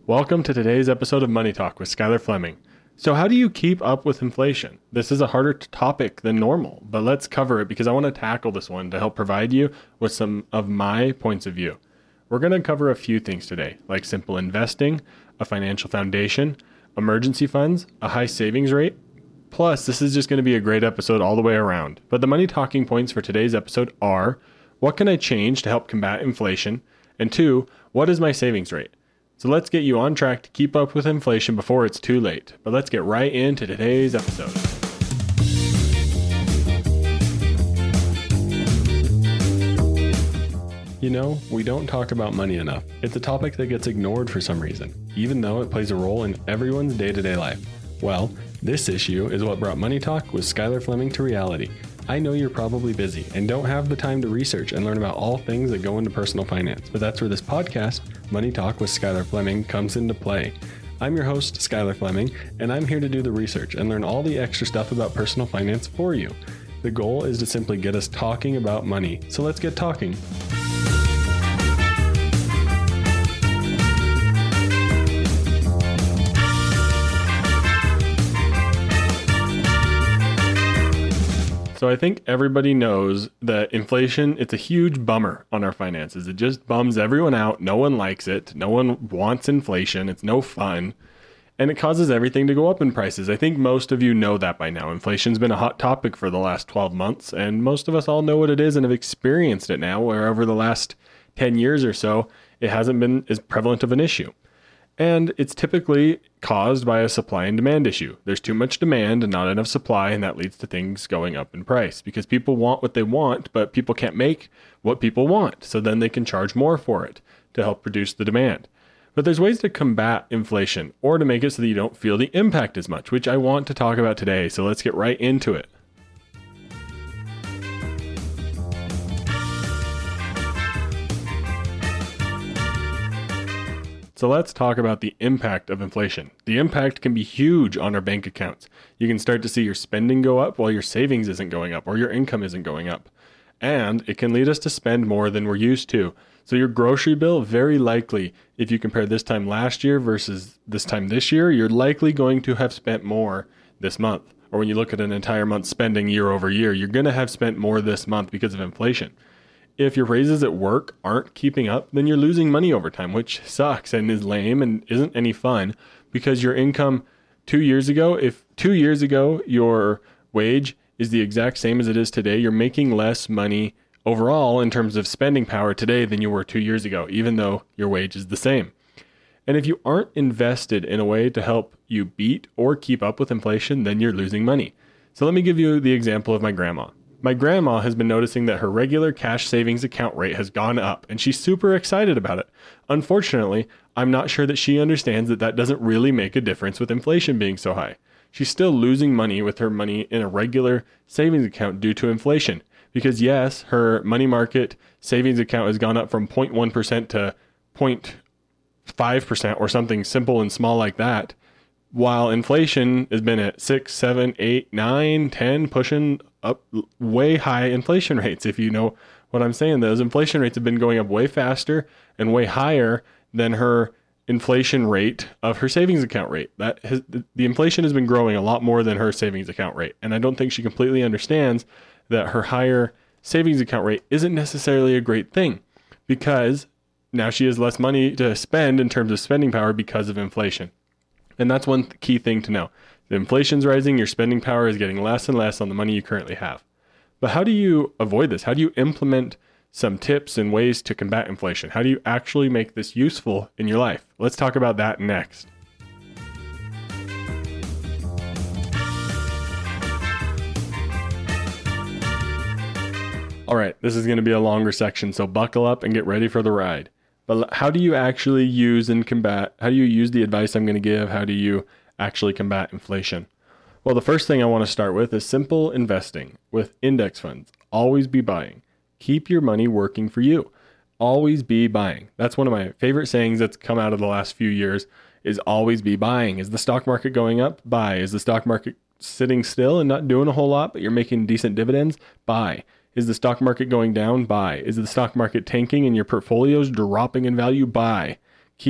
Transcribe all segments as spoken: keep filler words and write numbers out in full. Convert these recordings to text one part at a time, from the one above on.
Welcome to today's episode of Money Talk with Skylar Fleming. So how do you keep up with inflation? This is a harder t- topic than normal, but let's cover it because I want to tackle this one to help provide you with some of my points of view. We're going to cover a few things today, like simple investing, a financial foundation, emergency funds, a high savings rate. Plus, this is just going to be a great episode all the way around. But the money talking points for today's episode are, what can I change to help combat inflation? And two, what is my savings rate? So let's get you on track to keep up with inflation before it's too late. But let's get right into today's episode. You know, we don't talk about money enough. It's a topic that gets ignored for some reason, even though it plays a role in everyone's day-to-day life. Well, this issue is what brought Money Talk with Skylar Fleming to reality. I know you're probably busy and don't have the time to research and learn about all things that go into personal finance, but that's where this podcast, Money Talk with Skylar Fleming, comes into play. I'm your host, Skylar Fleming, and I'm here to do the research and learn all the extra stuff about personal finance for you. The goal is to simply get us talking about money, so let's get talking. So I think everybody knows that inflation, it's a huge bummer on our finances. It just bums everyone out. No one likes it. No one wants inflation. It's no fun. And it causes everything to go up in prices. I think most of you know that by now. Inflation's been a hot topic for the last twelve months, and most of us all know what it is and have experienced it now, where over the last ten years or so, it hasn't been as prevalent of an issue. And it's typically caused by a supply and demand issue. There's too much demand and not enough supply, and that leads to things going up in price because people want what they want, but people can't make what people want. So then they can charge more for it to help reduce the demand. But there's ways to combat inflation or to make it so that you don't feel the impact as much, which I want to talk about today. So let's get right into it. So let's talk about the impact of inflation. The impact can be huge on our bank accounts. You can start to see your spending go up while your savings isn't going up or your income isn't going up. And it can lead us to spend more than we're used to. So your grocery bill, very likely, if you compare this time last year versus this time this year, you're likely going to have spent more this month. Or when you look at an entire month's spending year over year, you're going to have spent more this month because of inflation. If your raises at work aren't keeping up, then you're losing money over time, which sucks and is lame and isn't any fun because your income two years ago, if two years ago your wage is the exact same as it is today, you're making less money overall in terms of spending power today than you were two years ago, even though your wage is the same. And if you aren't invested in a way to help you beat or keep up with inflation, then you're losing money. So let me give you the example of my grandma. My grandma has been noticing that her regular cash savings account rate has gone up, and she's super excited about it. Unfortunately, I'm not sure that she understands that that doesn't really make a difference with inflation being so high. She's still losing money with her money in a regular savings account due to inflation. Because yes, her money market savings account has gone up from zero point one percent to zero point five percent or something simple and small like that, while inflation has been at six, seven, eight, nine, ten, pushing up way high inflation rates. If you know what I'm saying, those inflation rates have been going up way faster and way higher than her inflation rate of her savings account rate. That has, the inflation has been growing a lot more than her savings account rate. And I don't think she completely understands that her higher savings account rate isn't necessarily a great thing because now she has less money to spend in terms of spending power because of inflation. And that's one key thing to know. The inflation's rising, your spending power is getting less and less on the money you currently have. But how do you avoid this? How do you implement some tips and ways to combat inflation? How do you actually make this useful in your life? Let's talk about that next. All right, this is going to be a longer section, so buckle up and get ready for the ride. But how do you actually use and combat, how do you use the advice I'm going to give? How do you actually combat inflation? Well, the first thing I want to start with is simple investing with index funds. Always be buying. Keep your money working for you. Always be buying. That's one of my favorite sayings that's come out of the last few years is always be buying. Is the stock market going up? Buy. Is the stock market sitting still and not doing a whole lot, but you're making decent dividends? Buy. Is the stock market going down? Buy. Is the stock market tanking and your portfolio's dropping in value? Buy. Keep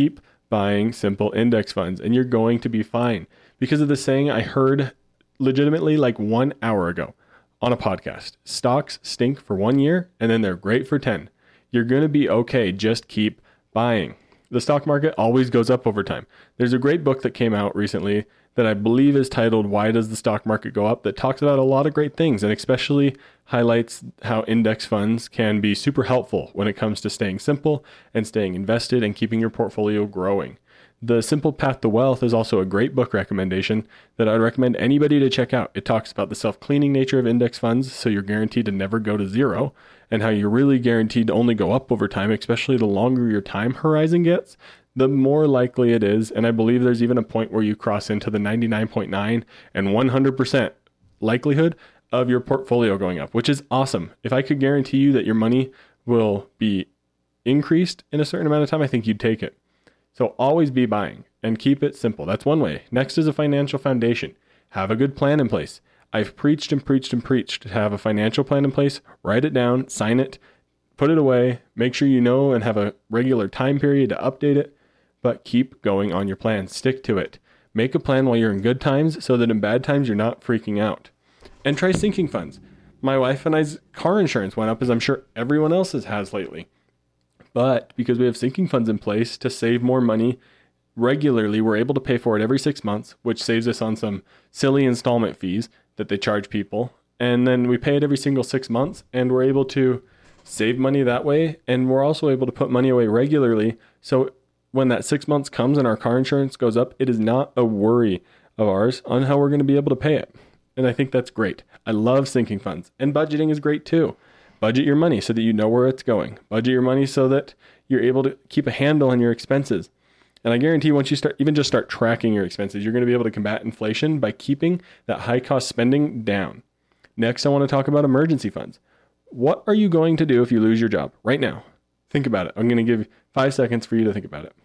buying simple index funds, and you're going to be fine. Because of the saying I heard legitimately like one hour ago on a podcast, stocks stink for one year and then they're great for ten. You're going to be okay. Just keep buying. The stock market always goes up over time. There's a great book that came out recently that I believe is titled Why Does the Stock Market Go Up? That talks about a lot of great things and especially highlights how index funds can be super helpful when it comes to staying simple and staying invested and keeping your portfolio growing. The Simple Path to Wealth is also a great book recommendation that I'd recommend anybody to check out. It talks about the self-cleaning nature of index funds, so you're guaranteed to never go to zero, and how you're really guaranteed to only go up over time, especially the longer your time horizon gets, the more likely it is. And I believe there's even a point where you cross into the ninety-nine point nine and one hundred percent likelihood of your portfolio going up, which is awesome. If I could guarantee you that your money will be increased in a certain amount of time, I think you'd take it. So always be buying and keep it simple. That's one way. Next is a financial foundation. Have a good plan in place. I've preached and preached and preached to have a financial plan in place. Write it down, sign it, put it away, make sure you know and have a regular time period to update it, but keep going on your plan. Stick to it. Make a plan while you're in good times so that in bad times you're not freaking out. And try sinking funds. My wife and I's car insurance went up, as I'm sure everyone else's has lately. But because we have sinking funds in place to save more money regularly, we're able to pay for it every six months, which saves us on some silly installment fees that they charge people. And then we pay it every single six months and we're able to save money that way. And we're also able to put money away regularly. So when that six months comes and our car insurance goes up, it is not a worry of ours on how we're going to be able to pay it. And I think that's great. I love sinking funds, and budgeting is great too. Budget your money so that you know where it's going. Budget your money so that you're able to keep a handle on your expenses. And I guarantee once you start, even just start tracking your expenses, you're going to be able to combat inflation by keeping that high cost spending down. Next, I want to talk about emergency funds. What are you going to do if you lose your job right now? Think about it. I'm going to give you five seconds for you to think about it.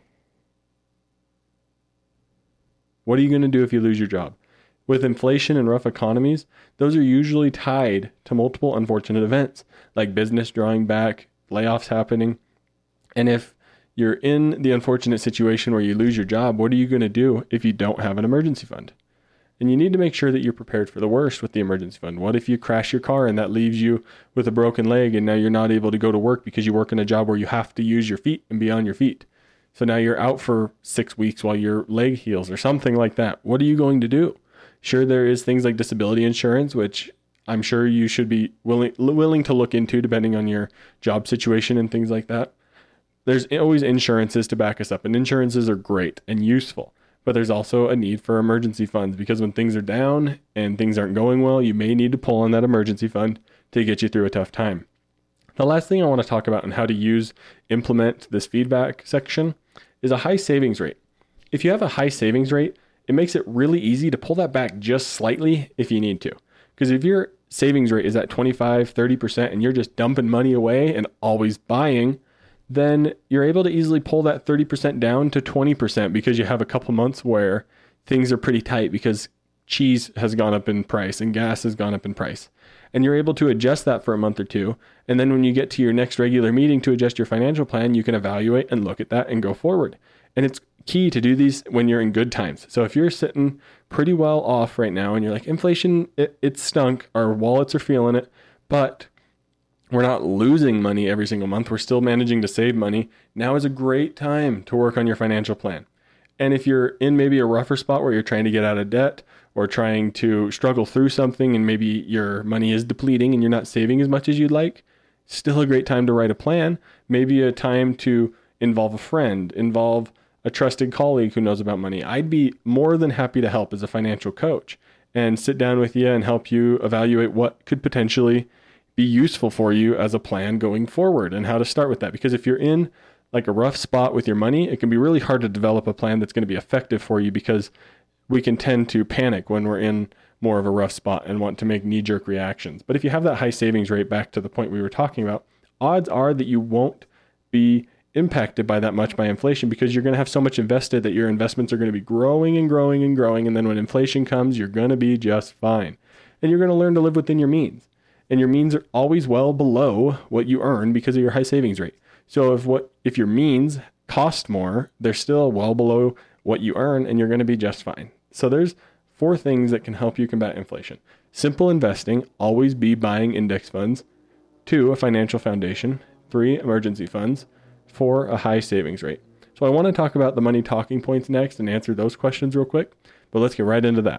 What are you going to do if you lose your job? With inflation and rough economies, those are usually tied to multiple unfortunate events, like business drawing back, layoffs happening. And if you're in the unfortunate situation where you lose your job, what are you going to do if you don't have an emergency fund? And you need to make sure that you're prepared for the worst with the emergency fund. What if you crash your car and that leaves you with a broken leg and now you're not able to go to work because you work in a job where you have to use your feet and be on your feet? So now you're out for six weeks while your leg heals or something like that. What are you going to do? Sure, there is things like disability insurance, which I'm sure you should be willing willing to look into depending on your job situation and things like that. There's always insurances to back us up, and insurances are great and useful, but there's also a need for emergency funds because when things are down and things aren't going well, you may need to pull on that emergency fund to get you through a tough time. The last thing I want to talk about and how to use, implement this feedback section is a high savings rate. If you have a high savings rate, it makes it really easy to pull that back just slightly if you need to. Because if your savings rate is at twenty-five, thirty percent and you're just dumping money away and always buying, then you're able to easily pull that thirty percent down to twenty percent because you have a couple months where things are pretty tight because cheese has gone up in price and gas has gone up in price. And you're able to adjust that for a month or two. And then when you get to your next regular meeting to adjust your financial plan, you can evaluate and look at that and go forward. And it's key to do these when you're in good times. So if you're sitting pretty well off right now and you're like, inflation, it, it stunk, our wallets are feeling it, but we're not losing money every single month. We're still managing to save money. Now is a great time to work on your financial plan. And if you're in maybe a rougher spot where you're trying to get out of debt or trying to struggle through something and maybe your money is depleting and you're not saving as much as you'd like, still a great time to write a plan. Maybe a time to involve a friend, involve a trusted colleague who knows about money. I'd be more than happy to help as a financial coach and sit down with you and help you evaluate what could potentially be useful for you as a plan going forward and how to start with that. Because if you're in like a rough spot with your money, it can be really hard to develop a plan that's going to be effective for you because we can tend to panic when we're in more of a rough spot and want to make knee-jerk reactions. But if you have that high savings rate, back to the point we were talking about, odds are that you won't be impacted by that much by inflation because you're going to have so much invested that your investments are going to be growing and growing and growing. And then when inflation comes, you're going to be just fine. And you're going to learn to live within your means. And your means are always well below what you earn because of your high savings rate. So if what if your means cost more, they're still well below what you earn, and you're going to be just fine. So there's four things that can help you combat inflation. Simple investing, always be buying index funds. Two, a financial foundation. Three, emergency funds. Four, a high savings rate. So I want to talk about the money talking points next and answer those questions real quick, but let's get right into that.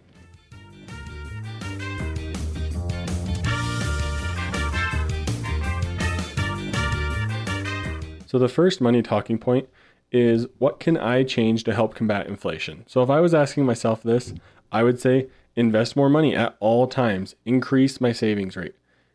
So the first money talking point is, what can I change to help combat inflation? So if I was asking myself this, I would say invest more money at all times, increase my savings rate.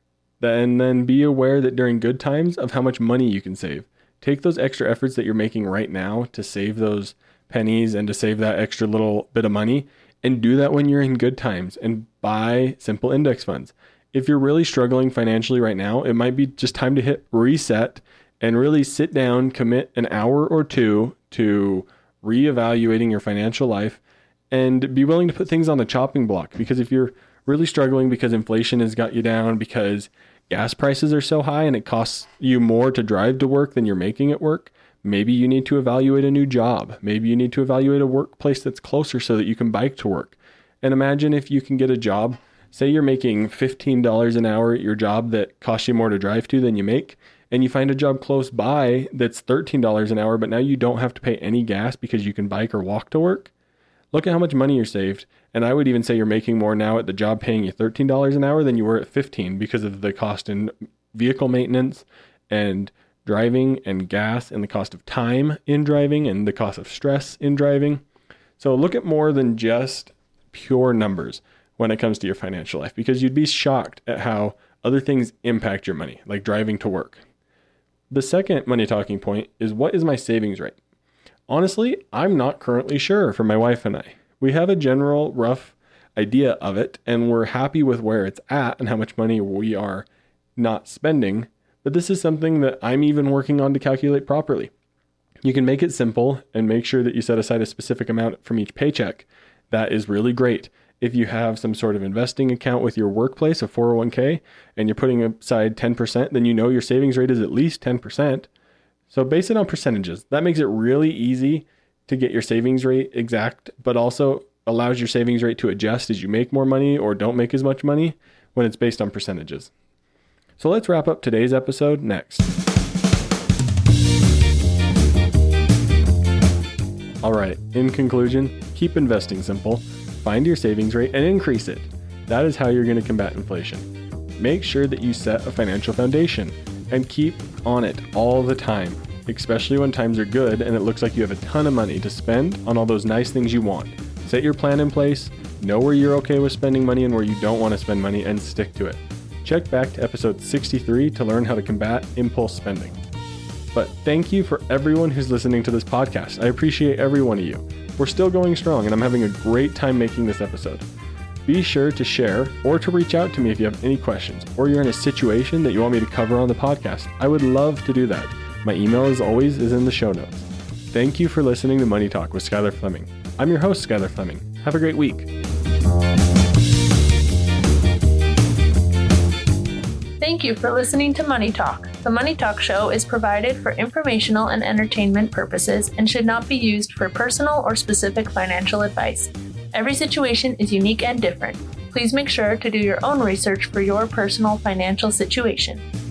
And then be aware that during good times of how much money you can save. Take those extra efforts that you're making right now to save those pennies and to save that extra little bit of money, and do that when you're in good times and buy simple index funds. If you're really struggling financially right now, it might be just time to hit reset and really sit down, commit an hour or two to reevaluating your financial life and be willing to put things on the chopping block. Because if you're really struggling because inflation has got you down, because gas prices are so high and it costs you more to drive to work than you're making at work, maybe you need to evaluate a new job. Maybe you need to evaluate a workplace that's closer so that you can bike to work. And imagine if you can get a job, say you're making fifteen dollars an hour at your job that costs you more to drive to than you make, and you find a job close by that's thirteen dollars an hour, but now you don't have to pay any gas because you can bike or walk to work. Look at how much money you're saved. And I would even say you're making more now at the job paying you thirteen dollars an hour than you were at fifteen because of the cost in vehicle maintenance and driving and gas and the cost of time in driving and the cost of stress in driving. So look at more than just pure numbers when it comes to your financial life, because you'd be shocked at how other things impact your money, like driving to work. The second money talking point is, what is my savings rate? Honestly, I'm not currently sure for my wife and I. We have a general rough idea of it, and we're happy with where it's at and how much money we are not spending. But this is something that I'm even working on to calculate properly. You can make it simple and make sure that you set aside a specific amount from each paycheck. That is really great. If you have some sort of investing account with your workplace, a four oh one k, and you're putting aside ten percent, then you know your savings rate is at least ten percent. So base it on percentages. That makes it really easy to get your savings rate exact, but also allows your savings rate to adjust as you make more money or don't make as much money when it's based on percentages. So let's wrap up today's episode next. All right, in conclusion, keep investing simple, find your savings rate and increase it. That is how you're going to combat inflation. Make sure that you set a financial foundation and keep on it all the time, especially when times are good and it looks like you have a ton of money to spend on all those nice things you want. Set your plan in place, know where you're okay with spending money and where you don't want to spend money, and stick to it. Check back to episode sixty-three to learn how to combat impulse spending. But thank you for everyone who's listening to this podcast. I appreciate every one of you. We're still going strong and I'm having a great time making this episode. Be sure to share or to reach out to me if you have any questions or you're in a situation that you want me to cover on the podcast. I would love to do that. My email, as always, is in the show notes. Thank you for listening to Money Talk with Skylar Fleming. I'm your host, Skylar Fleming. Have a great week. Thank you for listening to Money Talk. The Money Talk show is provided for informational and entertainment purposes and should not be used for personal or specific financial advice. Every situation is unique and different. Please make sure to do your own research for your personal financial situation.